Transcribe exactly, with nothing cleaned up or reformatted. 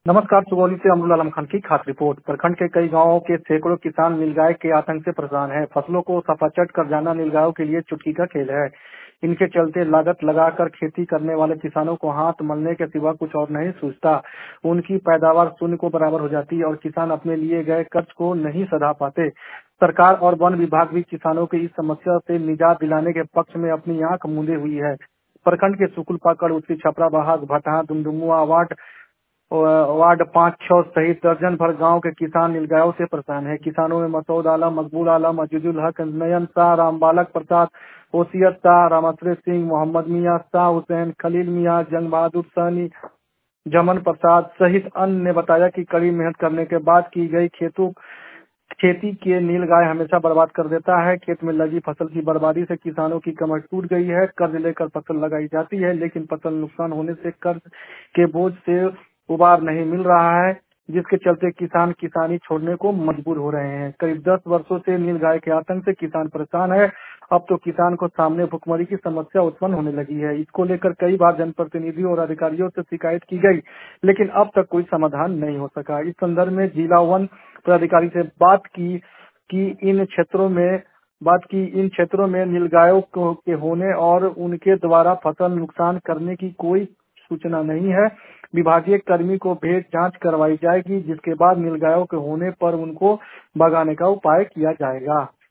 नमस्कार। सुगौली से अमरुल आलम खान की खास रिपोर्ट। प्रखंड के कई गांवों के सैकड़ों किसान नीलगाय के आतंक से परेशान हैं। फसलों को सपाचट कर जाना नीलगायों के लिए चुटकी का खेल है। इनके चलते लागत लगाकर खेती करने वाले किसानों को हाथ मलने के सिवा कुछ और नहीं सूझता। उनकी पैदावार शून्य को बराबर हो जाती है और किसान अपने लिए गए कर्ज को नहीं सधा पाते। सरकार और वन विभाग भी किसानों की इस समस्या से निजात दिलाने के पक्ष में अपनी आंख मूंदे हुई है। प्रखंड के सुकुल पाकड़, उत्तरी छपरा, बहास, भटहा, दुमदुमुआ वार्ड वार्ड पाँच छह सहित दर्जन भर गांव के किसान नीलगायों से परेशान है। किसानों में मसूद आलम, मकबूल आलम, अजीजुल हक, नयन शाह, रामबालक प्रसाद, ओसियत शाह, रामाश्रय सिंह, मोहम्मद मियाँ, शाह हुसैन, खलील मियाँ, जंग बहादुर सहनी, जमन प्रसाद सहित अन्य ने बताया कि कड़ी मेहनत करने के बाद की गई खेतों खेती के नीलगाय हमेशा बर्बाद कर देता है। खेत में लगी फसल की बर्बादी से किसानों की कमर टूट गई है। कर्ज लेकर फसल लगाई जाती है, लेकिन फसल नुकसान होने से कर्ज के बोझ से उबार नहीं मिल रहा है, जिसके चलते किसान किसानी छोड़ने को मजबूर हो रहे हैं। करीब दस वर्षों से नीलगाय के आतंक से किसान परेशान है। अब तो किसान को सामने भुखमरी की समस्या उत्पन्न होने लगी है। इसको लेकर कई बार जनप्रतिनिधियों और अधिकारियों से शिकायत की गई, लेकिन अब तक कोई समाधान नहीं हो सका। इस संदर्भ में जिला वन पदाधिकारी से बात की कि इन क्षेत्रों में बात की इन क्षेत्रों में नीलगायों के होने और उनके द्वारा फसल नुकसान करने की कोई सूचना नहीं है। विभागीय कर्मी को भेज जांच करवाई जाएगी, जिसके बाद नीलगायों के होने पर उनको भगाने का उपाय किया जाएगा।